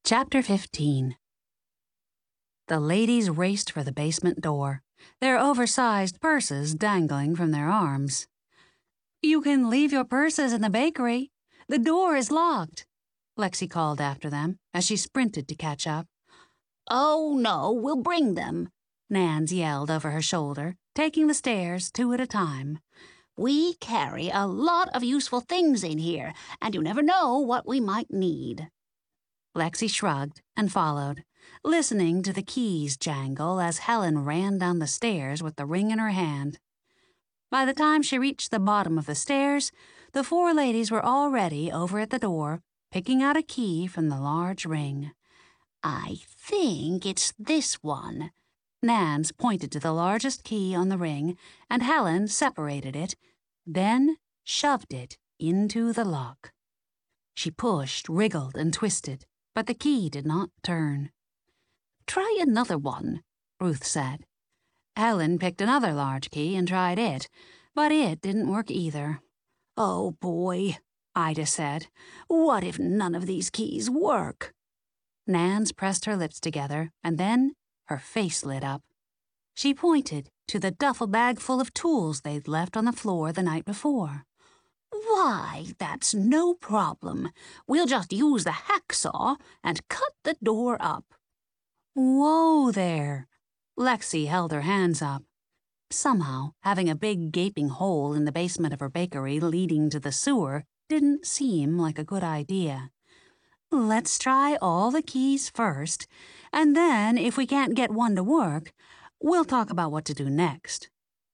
Chapter 15. The ladies raced for the basement door, their oversized purses dangling from their arms. "You can leave your purses in the bakery. The door is locked," Lexi called after them as she sprinted to catch up. "Oh, no, we'll bring them," Nans yelled over her shoulder, taking the stairs 2 at a time. "We carry a lot of useful things in here, and you never know what we might need." Lexi shrugged and followed, listening to the keys jangle as Helen ran down the stairs with the ring in her hand. By the time she reached the bottom of the stairs, the 4 ladies were already over at the door, picking out a key from the large ring. "I think it's this one." Nans pointed to the largest key on the ring, and Helen separated it, then shoved it into the lock. She pushed, wriggled, and twisted, but the key did not turn. "Try another one," Ruth said. Helen picked another large key and tried it, but it didn't work either. "Oh, boy," Ida said. "What if none of these keys work?" Nans pressed her lips together, and then her face lit up. She pointed to the duffel bag full of tools they'd left on the floor the night before. "Why, that's no problem. We'll just use the hacksaw and cut the door up." "Whoa there!" Lexi held her hands up. Somehow, having a big gaping hole in the basement of her bakery leading to the sewer didn't seem like a good idea. "Let's try all the keys first, and then if we can't get one to work, we'll talk about what to do next."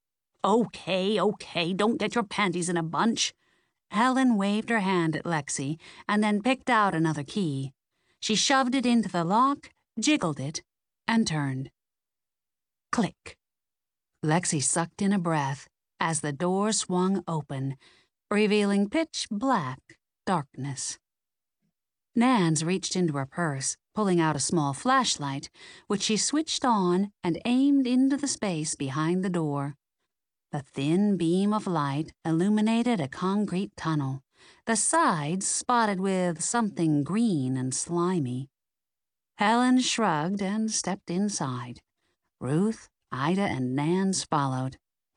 Okay, don't get your panties in a bunch." Helen waved her hand at Lexi and then picked out another key. She shoved it into the lock, jiggled it, and turned. Click. Lexi sucked in a breath as the door swung open, revealing pitch-black darkness. Nans reached into her purse, pulling out a small flashlight, which she switched on and aimed into the space behind the door. The thin beam of light illuminated a concrete tunnel, the sides spotted with something green and slimy. Helen shrugged and stepped inside. Ruth, Ida, and Nans followed.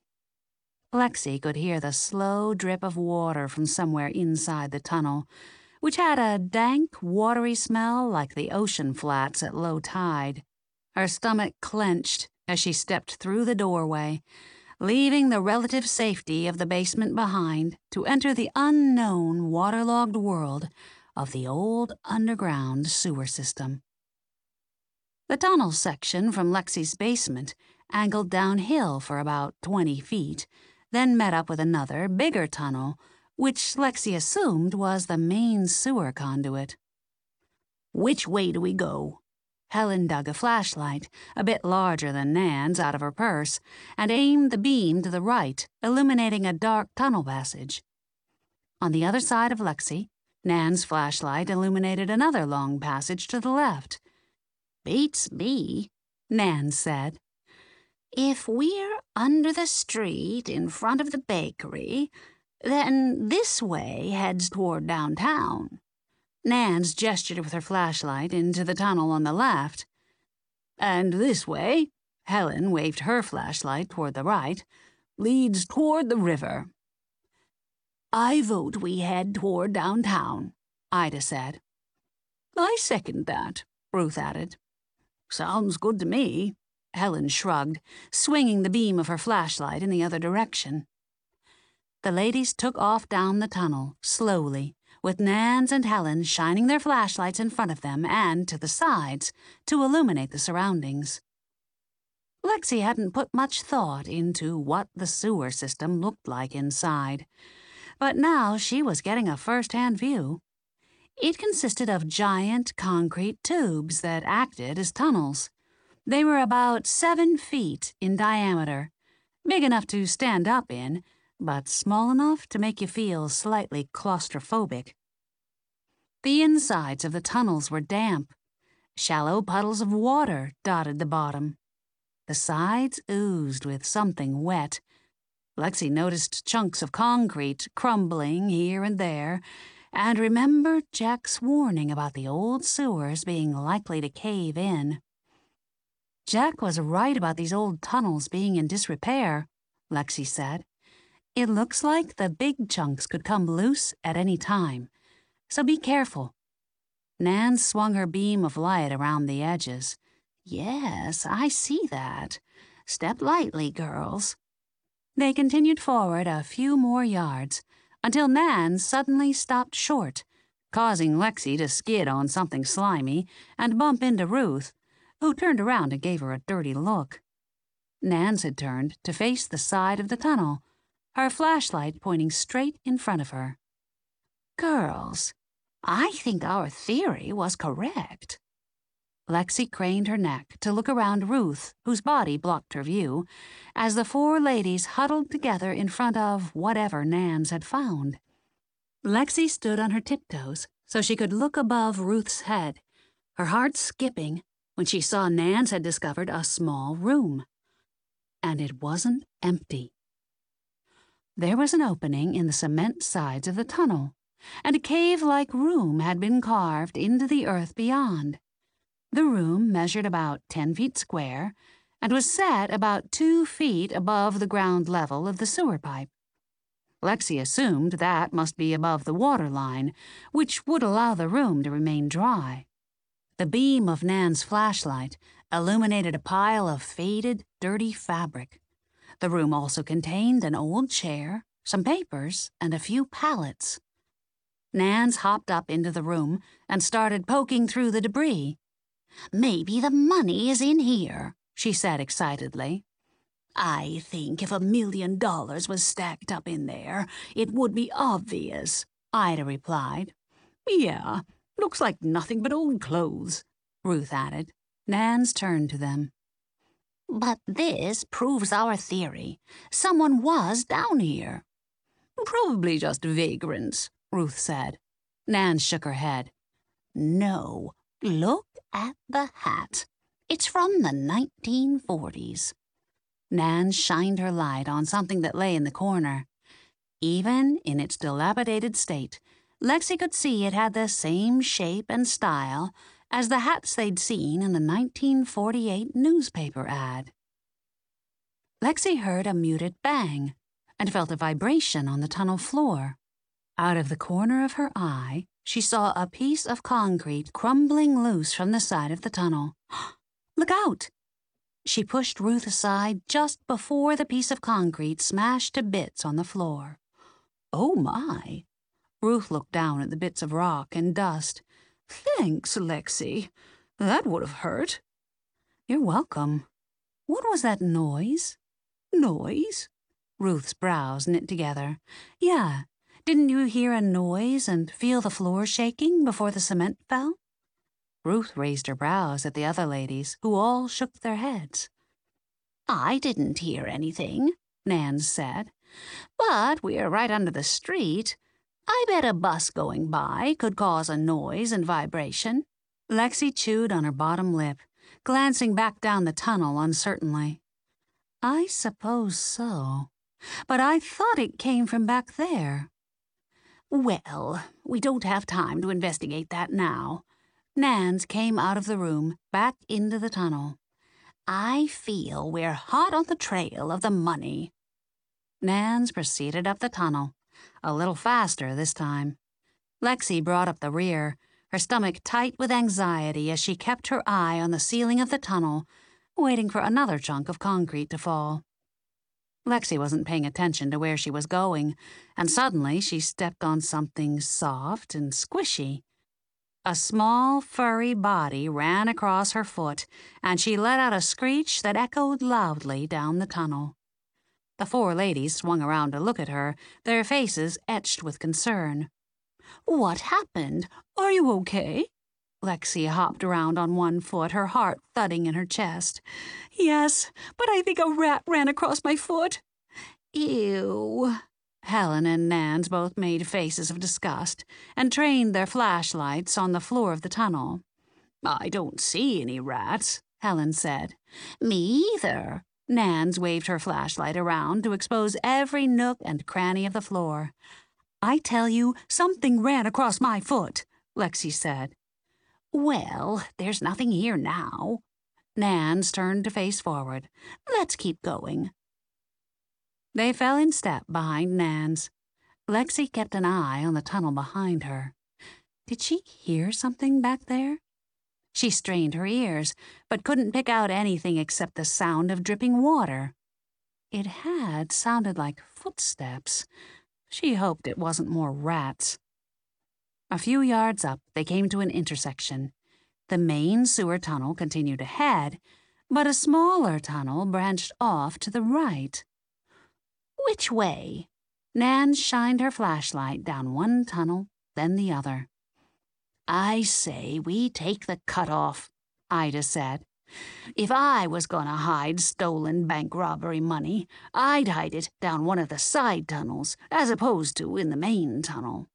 Lexi could hear the slow drip of water from somewhere inside the tunnel, which had a dank, watery smell like the ocean flats at low tide. Her stomach clenched as she stepped through the doorway, leaving the relative safety of the basement behind to enter the unknown waterlogged world of the old underground sewer system. The tunnel section from Lexi's basement angled downhill for about 20 feet, then met up with another, bigger tunnel, which Lexi assumed was the main sewer conduit. "Which way do we go?" Helen dug a flashlight, a bit larger than Nan's, out of her purse, and aimed the beam to the right, illuminating a dark tunnel passage. On the other side of Lexi, Nan's flashlight illuminated another long passage to the left. "Beats me," Nan said. "If we're under the street in front of the bakery, then this way heads toward downtown." Nans gestured with her flashlight into the tunnel on the left. "And this way," Helen waved her flashlight toward the right, "leads toward the river." "I vote we head toward downtown," Ida said. "I second that," Ruth added. "Sounds good to me." Helen shrugged, swinging the beam of her flashlight in the other direction. The ladies took off down the tunnel, slowly, with Nans and Helen shining their flashlights in front of them and to the sides to illuminate the surroundings. Lexi hadn't put much thought into what the sewer system looked like inside, but now she was getting a first-hand view. It consisted of giant concrete tubes that acted as tunnels. They were about 7 feet in diameter, big enough to stand up in, but small enough to make you feel slightly claustrophobic. The insides of the tunnels were damp. Shallow puddles of water dotted the bottom. The sides oozed with something wet. Lexi noticed chunks of concrete crumbling here and there, and remembered Jack's warning about the old sewers being likely to cave in. Jack was right about these old tunnels being in disrepair, Lexi said. It looks like the big chunks could come loose at any time, so be careful. Nan swung her beam of light around the edges. Yes, I see that. Step lightly, girls. They continued forward a few more yards until Nan suddenly stopped short, causing Lexi to skid on something slimy and bump into Ruth, who turned around and gave her a dirty look. Nan had turned to face the side of the tunnel, her flashlight pointing straight in front of her. Girls, I think our theory was correct. Lexi craned her neck to look around Ruth, whose body blocked her view, as the four ladies huddled together in front of whatever Nan's had found. Lexi stood on her tiptoes so she could look above Ruth's head, her heart skipping when she saw Nan's had discovered a small room. And it wasn't empty. There was an opening in the cement sides of the tunnel, and a cave-like room had been carved into the earth beyond. The room measured about 10 feet square and was set about 2 feet above the ground level of the sewer pipe. Lexi assumed that must be above the water line, which would allow the room to remain dry. The beam of Nan's flashlight illuminated a pile of faded, dirty fabric. The room also contained an old chair, some papers, and a few pallets. Nan's hopped up into the room and started poking through the debris. Maybe the money is in here, she said excitedly. I think if $1 million was stacked up in there, it would be obvious, Ida replied. Yeah, looks like nothing but old clothes, Ruth added. Nan's turned to them. But this proves our theory. Someone was down here. Probably just vagrants, Ruth said. Nan shook her head. No, look at the hat. It's from the 1940s. Nan shined her light on something that lay in the corner. Even in its dilapidated state, Lexi could see it had the same shape and style as the hats they'd seen in the 1948 newspaper ad. Lexi heard a muted bang and felt a vibration on the tunnel floor. Out of the corner of her eye, she saw a piece of concrete crumbling loose from the side of the tunnel. Look out! She pushed Ruth aside just before the piece of concrete smashed to bits on the floor. Oh, my! Ruth looked down at the bits of rock and dust. Thanks, Lexi. That would have hurt. You're welcome. What was that noise? Noise? Ruth's brows knit together. Yeah. Didn't you hear a noise and feel the floor shaking before the cement fell? Ruth raised her brows at the other ladies, who all shook their heads. I didn't hear anything, Nan said. But we're right under the street. I bet a bus going by could cause a noise and vibration. Lexi chewed on her bottom lip, glancing back down the tunnel uncertainly. I suppose so. But I thought it came from back there. Well, we don't have time to investigate that now. Nan's came out of the room, back into the tunnel. I feel we're hot on the trail of the money. Nan's proceeded up the tunnel, a little faster this time. Lexi brought up the rear, her stomach tight with anxiety as she kept her eye on the ceiling of the tunnel, waiting for another chunk of concrete to fall. Lexi wasn't paying attention to where she was going, and suddenly she stepped on something soft and squishy. A small, furry body ran across her foot, and she let out a screech that echoed loudly down the tunnel. The four ladies swung around to look at her, their faces etched with concern. What happened? Are you okay? Lexi hopped around on one foot, her heart thudding in her chest. Yes, but I think a rat ran across my foot. Ew. Helen and Nan's both made faces of disgust and trained their flashlights on the floor of the tunnel. I don't see any rats, Helen said. Me either. Nan's waved her flashlight around to expose every nook and cranny of the floor. I tell you, something ran across my foot, Lexi said. Well, there's nothing here now. Nans turned to face forward. Let's keep going. They fell in step behind Nans. Lexi kept an eye on the tunnel behind her. Did she hear something back there? She strained her ears, but couldn't pick out anything except the sound of dripping water. It had sounded like footsteps. She hoped it wasn't more rats. A few yards up, they came to an intersection. The main sewer tunnel continued ahead, but a smaller tunnel branched off to the right. Which way? Nan shined her flashlight down one tunnel, then the other. I say we take the cutoff, Ida said. If I was going to hide stolen bank robbery money, I'd hide it down one of the side tunnels, as opposed to in the main tunnel.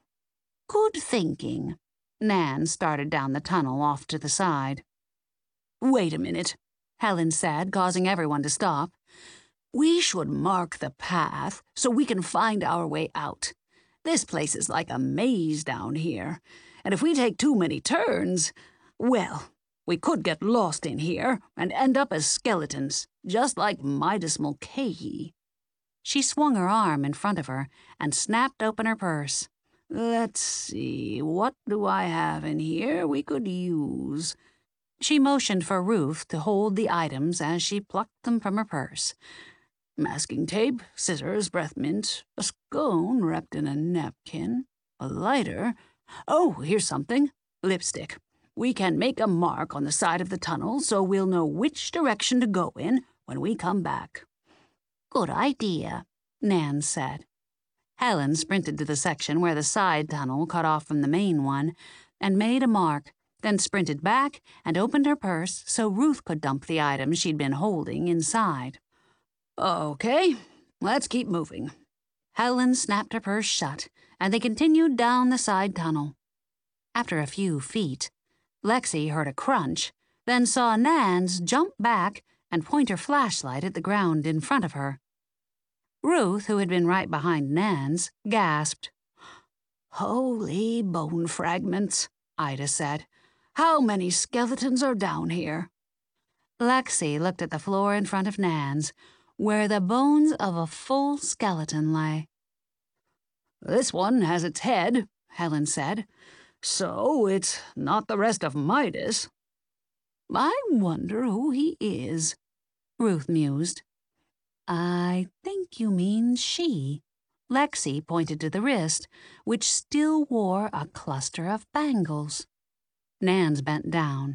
Good thinking. Nan started down the tunnel off to the side. Wait a minute, Helen said, causing everyone to stop. We should mark the path so we can find our way out. This place is like a maze down here, and if we take too many turns, well, we could get lost in here and end up as skeletons, just like Midas Mulcahy. She swung her arm in front of her and snapped open her purse. Let's see, what do I have in here we could use? She motioned for Ruth to hold the items as she plucked them from her purse. Masking tape, scissors, breath mint, a scone wrapped in a napkin, a lighter. Oh, here's something. Lipstick. We can make a mark on the side of the tunnel so we'll know which direction to go in when we come back. Good idea, Nan said. Helen sprinted to the section where the side tunnel cut off from the main one and made a mark, then sprinted back and opened her purse so Ruth could dump the items she'd been holding inside. Okay, let's keep moving. Helen snapped her purse shut, and they continued down the side tunnel. After a few feet, Lexi heard a crunch, then saw Nans jump back and point her flashlight at the ground in front of her. Ruth, who had been right behind Nans, gasped. Holy bone fragments, Ida said. How many skeletons are down here? Lexi looked at the floor in front of Nans, where the bones of a full skeleton lay. This one has its head, Helen said, so it's not the rest of Midas. I wonder who he is, Ruth mused. I think you mean she. Lexi pointed to the wrist, which still wore a cluster of bangles. Nans bent down.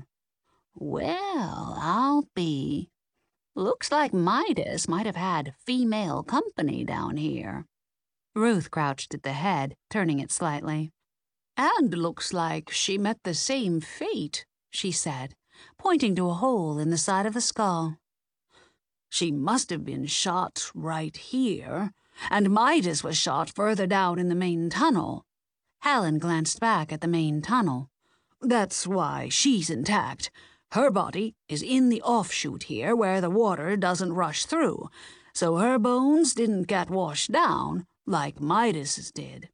Well, I'll be. Looks like Midas might have had female company down here. Ruth crouched at the head, turning it slightly. And looks like she met the same fate, she said, pointing to a hole in the side of the skull. She must have been shot right here, and Midas was shot further down in the main tunnel. Helen glanced back at the main tunnel. That's why she's intact. Her body is in the offshoot here where the water doesn't rush through, so her bones didn't get washed down like Midas's did.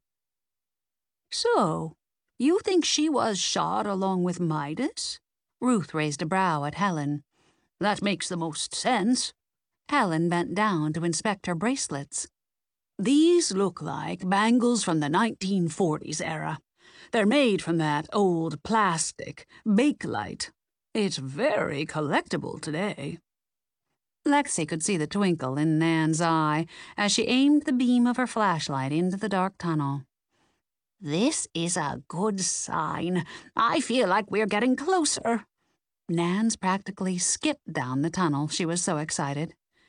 So, you think she was shot along with Midas? Ruth raised a brow at Helen. That makes the most sense. Helen bent down to inspect her bracelets. These look like bangles from the 1940s era. They're made from that old plastic, Bakelite. It's very collectible today. Lexi could see the twinkle in Nan's eye as she aimed the beam of her flashlight into the dark tunnel. This is a good sign. I feel like we're getting closer. Nan's practically skipped down the tunnel. She was so excited.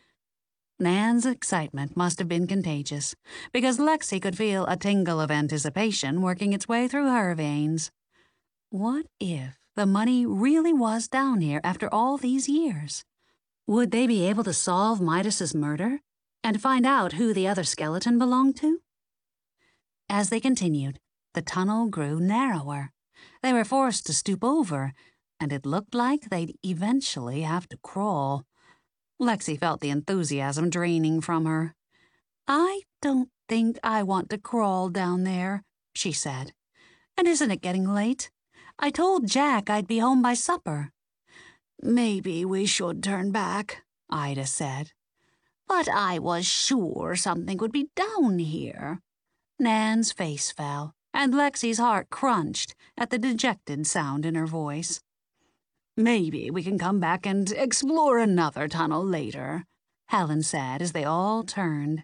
Nan's excitement must have been contagious, because Lexi could feel a tingle of anticipation working its way through her veins. What if the money really was down here after all these years? Would they be able to solve Midas's murder and find out who the other skeleton belonged to? As they continued, the tunnel grew narrower. They were forced to stoop over, and it looked like they'd eventually have to crawl. Lexi felt the enthusiasm draining from her. I don't think I want to crawl down there," she said. "And isn't it getting late? I told Jack I'd be home by supper." "Maybe we should turn back," Ida said. "But I was sure something would be down here." Nan's face fell, and Lexi's heart crunched at the dejected sound in her voice. "Maybe we can come back and explore another tunnel later," Helen said as they all turned.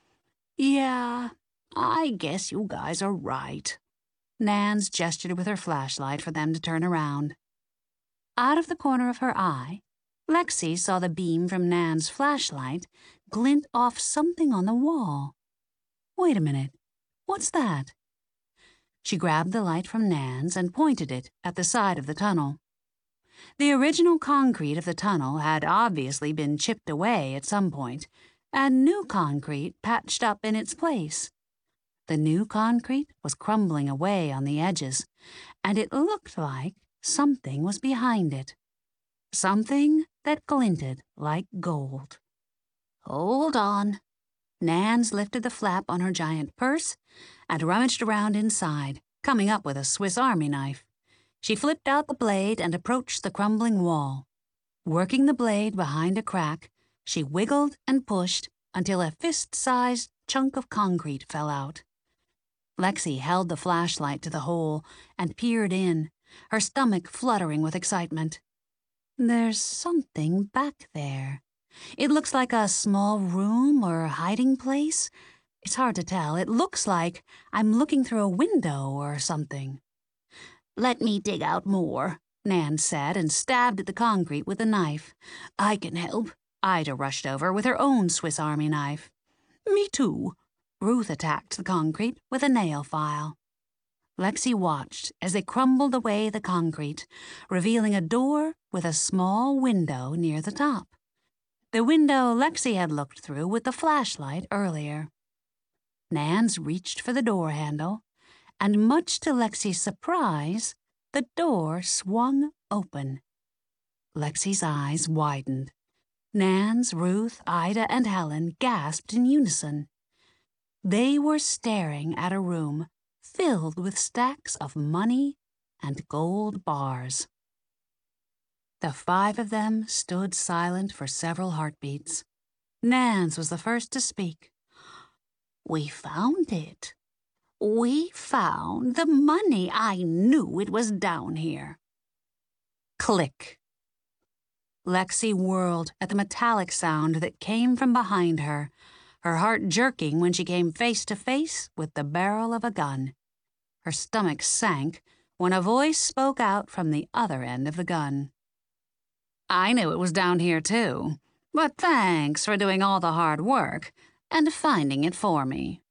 "Yeah, I guess you guys are right." Nan's gestured with her flashlight for them to turn around. Out of the corner of her eye, Lexi saw the beam from Nan's flashlight glint off something on the wall. "Wait a minute. What's that?" She grabbed the light from Nan's and pointed it at the side of the tunnel. The original concrete of the tunnel had obviously been chipped away at some point, and new concrete patched up in its place. The new concrete was crumbling away on the edges, and it looked like something was behind it. Something that glinted like gold. "Hold on." Nan's lifted the flap on her giant purse and rummaged around inside, coming up with a Swiss Army knife. She flipped out the blade and approached the crumbling wall. Working the blade behind a crack, she wiggled and pushed until a fist-sized chunk of concrete fell out. Lexi held the flashlight to the hole and peered in, her stomach fluttering with excitement. "There's something back there. It looks like a small room or hiding place. It's hard to tell. It looks like I'm looking through a window or something." "Let me dig out more," Nan said, and stabbed at the concrete with a knife. "I can help." Ida rushed over with her own Swiss Army knife. "Me too." Ruth attacked the concrete with a nail file. Lexi watched as they crumbled away the concrete, revealing a door with a small window near the top. The window Lexi had looked through with the flashlight earlier. Nan's reached for the door handle, and much to Lexi's surprise, the door swung open. Lexi's eyes widened. Nan's, Ruth, Ida, and Helen gasped in unison. They were staring at a room filled with stacks of money and gold bars. The five of them stood silent for several heartbeats. Nan's was the first to speak. "We found it. We found the money. I knew it was down here." Click. Lexi whirled at the metallic sound that came from behind her, her heart jerking when she came face to face with the barrel of a gun. Her stomach sank when a voice spoke out from the other end of the gun. "I knew it was down here, too, but thanks for doing all the hard work and finding it for me."